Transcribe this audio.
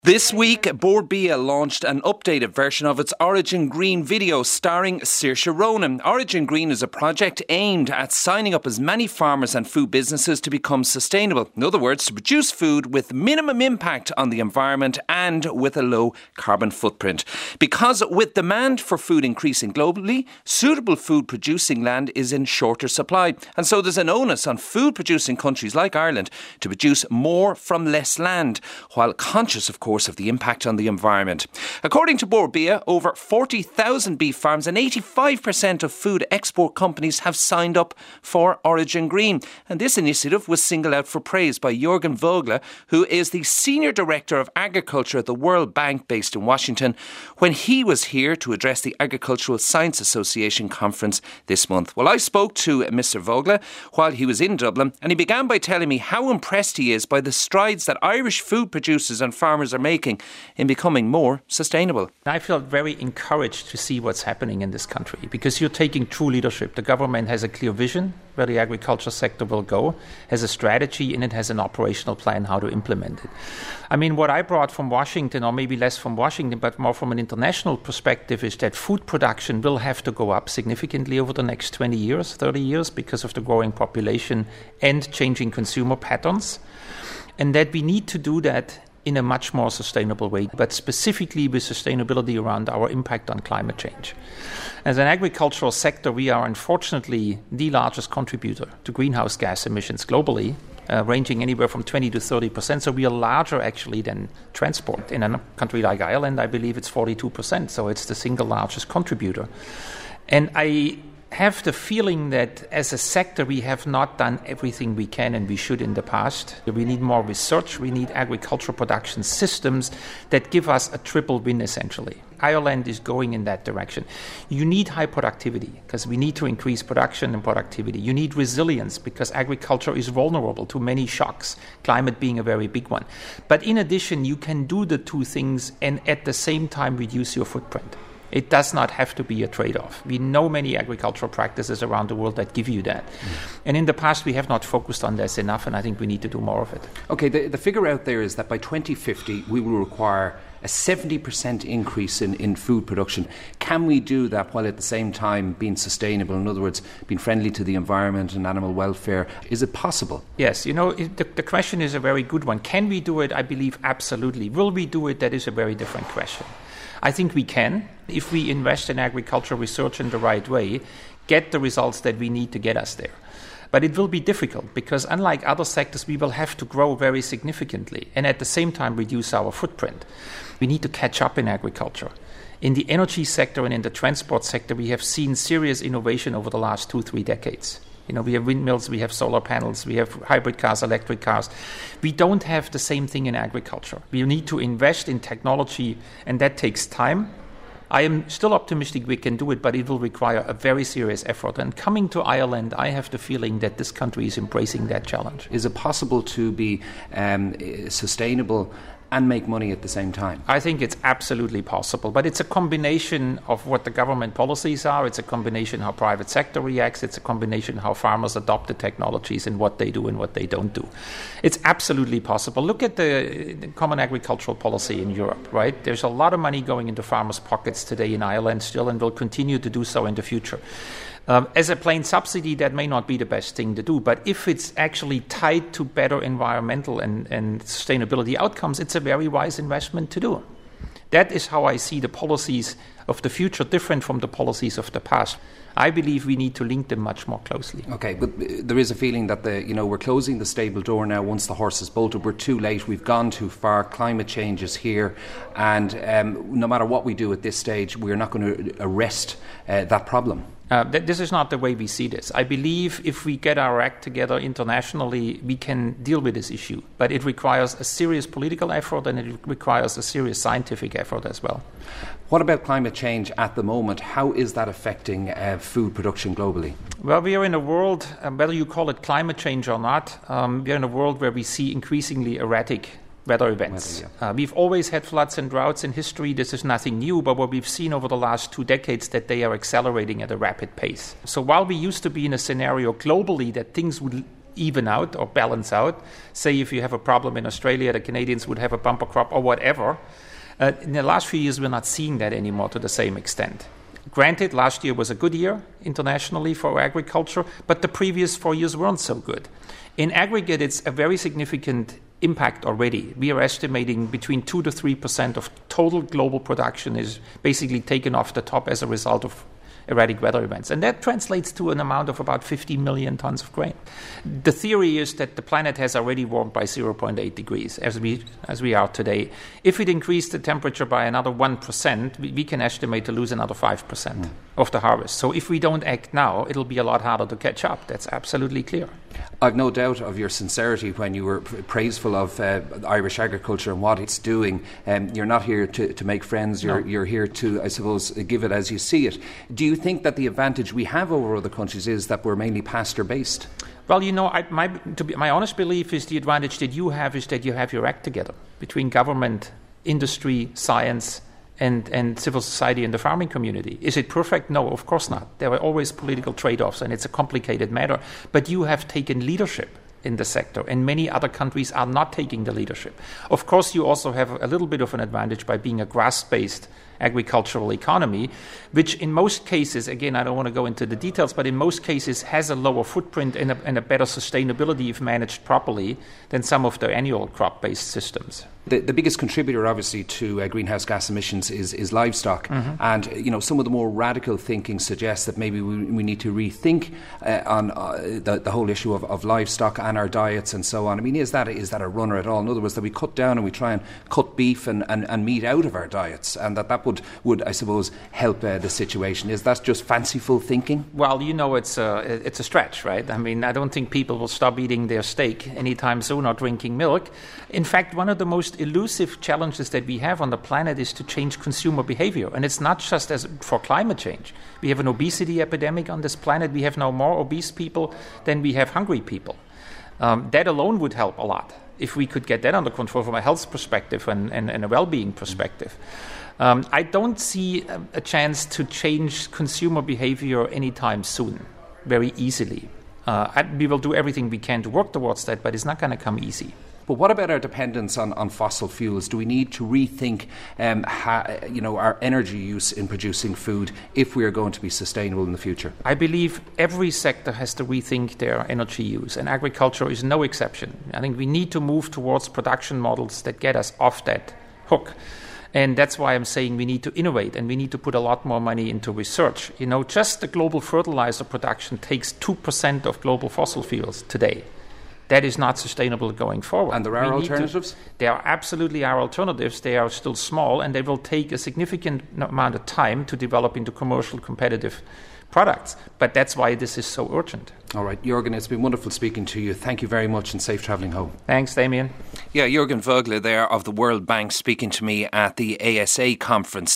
This week, Bord Bia launched an updated version of its Origin Green video starring Saoirse Ronan. Origin Green is a project aimed at signing up as many farmers and food businesses to become sustainable. In other words, to produce food with minimum impact on the environment and with a low carbon footprint. Because with demand for food increasing globally, suitable food producing land is in shorter supply. And so there's an onus on food producing countries like Ireland to produce more from less land, while conscious, of course, of the impact on the environment. According to Bord Bia, over 40,000 beef farms and 85% of food export companies have signed up for Origin Green. And this initiative was singled out for praise by Jürgen Vogler, who is the Senior Director of Agriculture at the World Bank based in Washington, when he was here to address the Agricultural Science Association conference this month. Well, I spoke to Mr. Vogler while he was in Dublin, and he began by telling me how impressed he is by the strides that Irish food producers and farmers are making in becoming more sustainable. I feel very encouraged to see what's happening in this country because you're taking true leadership. The government has a clear vision where the agriculture sector will go, has a strategy, and it has an operational plan how to implement it. I mean, what I brought from Washington, or maybe less from Washington, but more from an international perspective, is that food production will have to go up significantly over the next 20 years, 30 years, because of the growing population and changing consumer patterns, and that we need to do that in a much more sustainable way, but specifically with sustainability around our impact on climate change. As an agricultural sector, we are unfortunately the largest contributor to greenhouse gas emissions globally, ranging anywhere from 20 to 30%. So we are larger actually than transport. In a country like Ireland, I believe it's 42%. So it's the single largest contributor. And I have the feeling that as a sector we have not done everything we can and we should in the past. We need more research, we need agricultural production systems that give us a triple win essentially. Ireland is going in that direction. You need high productivity because we need to increase production and productivity. You need resilience because agriculture is vulnerable to many shocks, climate being a very big one. But in addition, you can do the two things and at the same time reduce your footprint. It does not have to be a trade-off. We know many agricultural practices around the world that give you that. And in the past, we have not focused on this enough, and I think we need to do more of it. Okay, the figure out there is that by 2050, we will require a 70% increase in food production. Can we do that while at the same time being sustainable? In other words, being friendly to the environment and animal welfare. Is it possible? Yes, the question is a very good one. Can we do it? I believe absolutely. Will we do it? That is a very different question. I think we can, if we invest in agricultural research in the right way, get the results that we need to get us there. But it will be difficult because unlike other sectors, we will have to grow very significantly and at the same time reduce our footprint. We need to catch up in agriculture. In the energy sector and in the transport sector, we have seen serious innovation over the last 2-3 decades. We have windmills, we have solar panels, we have hybrid cars, electric cars. We don't have the same thing in agriculture. We need to invest in technology, and that takes time. I am still optimistic we can do it, but it will require a very serious effort. And coming to Ireland, I have the feeling that this country is embracing that challenge. Is it possible to be sustainable and make money at the same time? I think it's absolutely possible, but it's a combination of what the government policies are, it's a combination how private sector reacts, it's a combination how farmers adopt the technologies and what they do and what they don't do. It's absolutely possible. Look at the common agricultural policy in Europe, right? There's a lot of money going into farmers' pockets today in Ireland still and will continue to do so in the future. As a plain subsidy, that may not be the best thing to do, but if it's actually tied to better environmental and sustainability outcomes, it's a very wise investment to do. That is how I see the policies of the future different from the policies of the past. I believe we need to link them much more closely. Okay, but there is a feeling that we're closing the stable door now once the horse is bolted. We're too late. We've gone too far. Climate change is here. And no matter what we do at this stage, we're not going to arrest that problem. This is not the way we see this. I believe if we get our act together internationally, we can deal with this issue. But it requires a serious political effort and it requires a serious scientific effort as well. What about climate change at the moment? How is that affecting food production globally? Well, we are in a world, whether you call it climate change or not, we are in a world where we see increasingly erratic weather events. We've always had floods and droughts in history. This is nothing new, but what we've seen over the last 2 decades that they are accelerating at a rapid pace. So while we used to be in a scenario globally that things would even out or balance out. Say if you have a problem in Australia, the Canadians would have a bumper crop or whatever. In the last few years, we're not seeing that anymore to the same extent. Granted, last year was a good year internationally for agriculture, but the previous 4 years weren't so good. In aggregate, it's a very significant impact already. We are estimating between 2 to 3% of total global production is basically taken off the top as a result of erratic weather events. And that translates to an amount of about 50 million tons of grain. The theory is that the planet has already warmed by 0.8 degrees as we are today. If it increased the temperature by another 1%, we can estimate to lose another 5% of the harvest. So if we don't act now, it'll be a lot harder to catch up. That's absolutely clear. I've no doubt of your sincerity when you were praiseful of Irish agriculture and what it's doing. You're not here to make friends. You're here to, I suppose, give it as you see it. Do you think that the advantage we have over other countries is that we're mainly pasture-based? Well, my honest belief is the advantage that you have is that you have your act together between government, industry, science, and civil society and the farming community. Is it perfect? No, of course not. There are always political trade-offs, and it's a complicated matter. But you have taken leadership in the sector, and many other countries are not taking the leadership. Of course, you also have a little bit of an advantage by being a grass-based agricultural economy, which in most cases, again, I don't want to go into the details, but in most cases has a lower footprint and a better sustainability if managed properly than some of the annual crop-based systems. The biggest contributor, obviously, to greenhouse gas emissions is livestock. Mm-hmm. And, some of the more radical thinking suggests that maybe we need to rethink on the whole issue of livestock and our diets and so on. I mean, is that a runner at all? In other words, that we cut down and we try and cut beef and meat out of our diets, and that would I suppose, help the situation. Is that just fanciful thinking? Well, it's a stretch, right? I mean, I don't think people will stop eating their steak anytime soon or drinking milk. In fact, one of the most elusive challenges that we have on the planet is to change consumer behavior. And it's not just for climate change. We have an obesity epidemic on this planet. We have now more obese people than we have hungry people. That alone would help a lot if we could get that under control from a health perspective and a well-being perspective. I don't see a chance to change consumer behavior anytime soon, very easily. We will do everything we can to work towards that, but it's not going to come easy. But what about our dependence on fossil fuels? Do we need to rethink our energy use in producing food if we are going to be sustainable in the future? I believe every sector has to rethink their energy use, and agriculture is no exception. I think we need to move towards production models that get us off that hook. And that's why I'm saying we need to innovate and we need to put a lot more money into research. Just the global fertilizer production takes 2% of global fossil fuels today. That is not sustainable going forward. And there are alternatives? There absolutely are alternatives. They are still small and they will take a significant amount of time to develop into commercial competitive products. But that's why this is so urgent. All right, Jürgen, it's been wonderful speaking to you. Thank you very much and safe travelling home. Thanks, Damien. Yeah, Jürgen Vogler there of the World Bank speaking to me at the ASA conference.